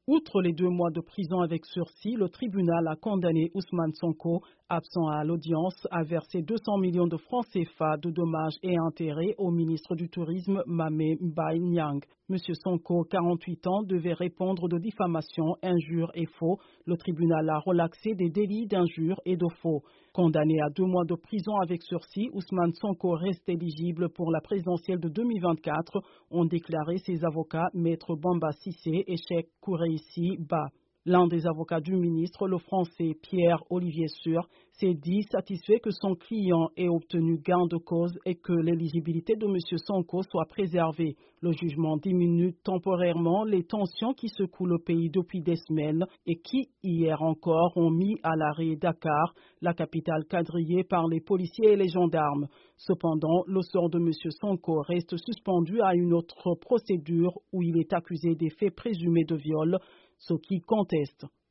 Outre les 2 mois de prison avec sursis, le tribunal a condamné Ousmane Sonko, absent à l'audience, à verser 200 millions de francs CFA de dommages et intérêts au ministre du Tourisme Mamé Mbaye Niang. Monsieur Sonko, 48 ans, devait répondre de diffamation, injures et faux. Le tribunal a relaxé des délits d'injures et de faux. Condamné à 2 mois de prison avec sursis, Ousmane Sonko reste éligible pour la présidentielle de 2024, ont déclaré ses avocats Maître Bamba Sissé et Cheikh Koureissi Ba. L'un des avocats du ministre, le français Pierre-Olivier Sur, s'est dit satisfait que son client ait obtenu gain de cause et que l'éligibilité de M. Sonko soit préservée. Le jugement diminue temporairement les tensions qui secouent le pays depuis des semaines et qui, hier encore, ont mis à l'arrêt Dakar, la capitale quadrillée par les policiers et les gendarmes. Cependant, le sort de M. Sonko reste suspendu à une autre procédure où il est accusé des faits présumés de viol, ce qui conteste.